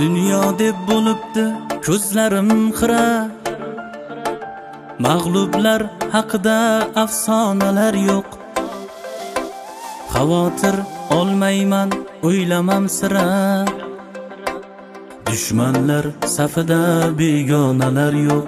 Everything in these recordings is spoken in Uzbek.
Dunyo deb bo'libdi ko'zlarim xira, mag'lublar haqida afsonalar yo'q. Xavotir olmayman, o'ylamam sira, dushmanlar safida begonalar yo'q.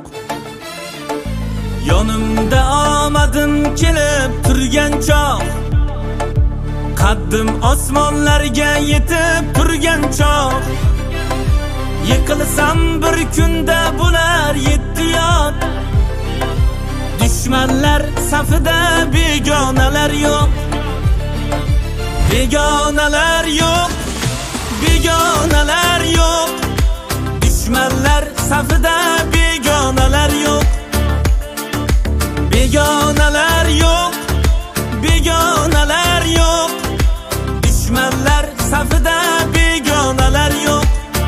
Yonimda omadim kelib turgan chog', qaddim osmonlarga yetib turgan chog', yiqilsam bir kunda bo'lar yetti yod. Dushmanlar safida begonalar yo'q, begonalar yo'q, begonalar yo'q. Dushmanlar safida begonalar yo'q, begonalar yo'q, begonalar yo'q. Dushmanlar safida begonalar yo'q.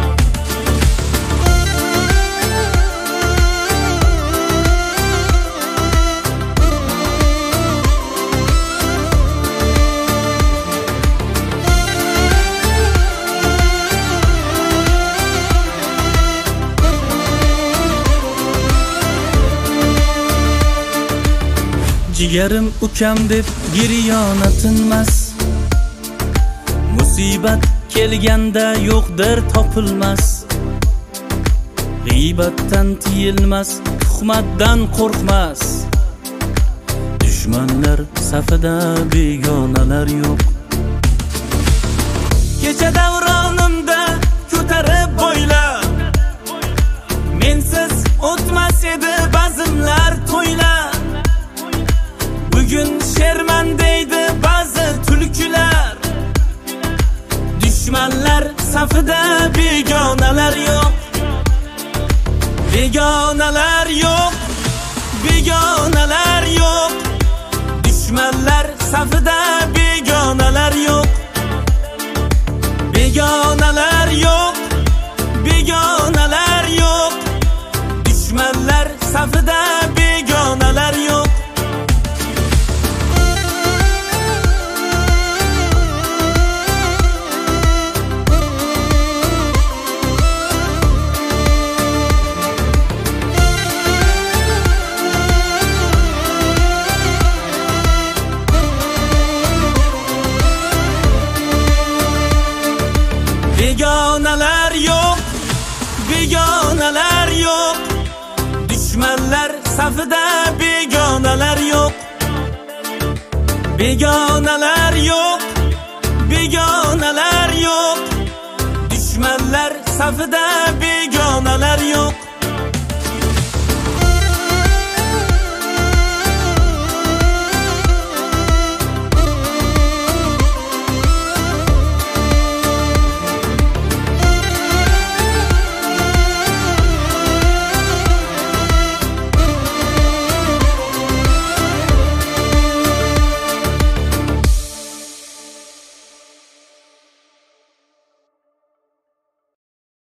Jigarim ukam deb giryona tinmas, musibat kelganda yo'qdir topilmas. G'iybatdan tiyilmas, tuhmatdan qo'rqmas. Dushmanlar safida begonalar yo'q. Kecha davronimda ko'tarib bo'ylab, mensiz o'tmas edi bazmlar to'ylar. Bugun sherman deydi ba'zi tulkilar. Dushmanlar safida begonalar yo'q, begonalar yo'q, begonalar yo'q. Dushmanlar safida begonalar yo'q, begonalar yo'q, begonalar yo'q. Dushmanlar safida begonalar yo'q. Begonalar yo'q, begonalar yo'q. Dushmanlar safida begonalar yo'q, begonalar yo'q, begonalar yo'q. Dushmanlar safida begonalar yo'q.